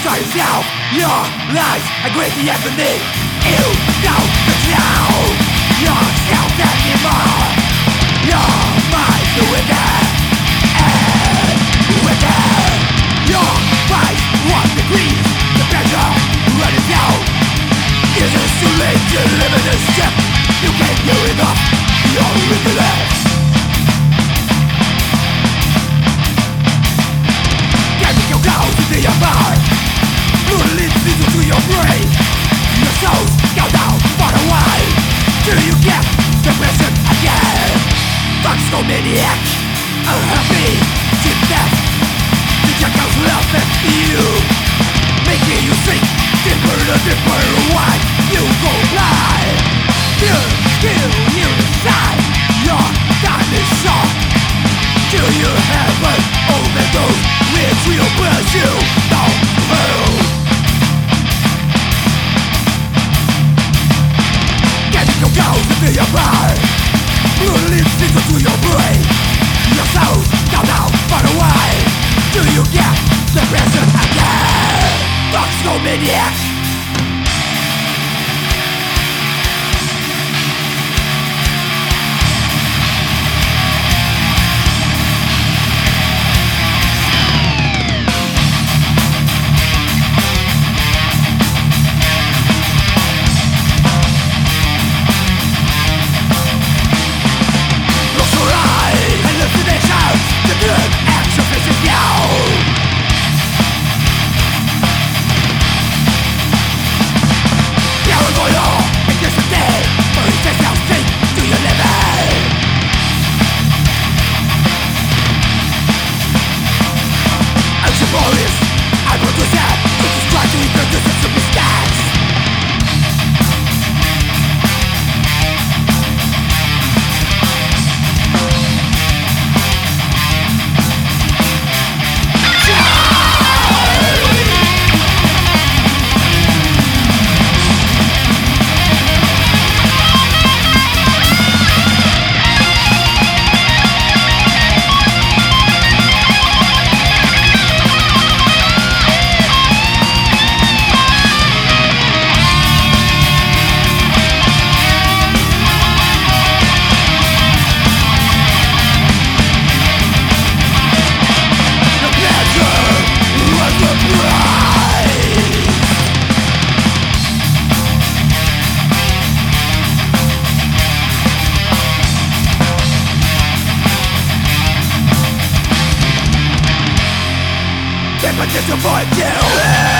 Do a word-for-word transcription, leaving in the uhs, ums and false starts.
yourself, your lies are greatly happening. You don't control yourself anymore. Your mind's wicked and wicked. Your mind one degrees, the pressure running down. Is it too late to live in this ship? You can't do enough, you're ridiculous. Getting your clothes into your heart, fluid leads into your brain. Your soul's go down far away till you get the prison again. Toxical maniac, unhappy to death. The jackals laugh at you, making you sink deeper and deeper. Why you go blind? Feel, feel you inside. Your time is short. Till you have an overdose, which will push you down hell. Getting your ghost into your mind, blue leaves into your brain. Your soul's down, down, far away till you get the present again. Toxical maniac. But disappoint you.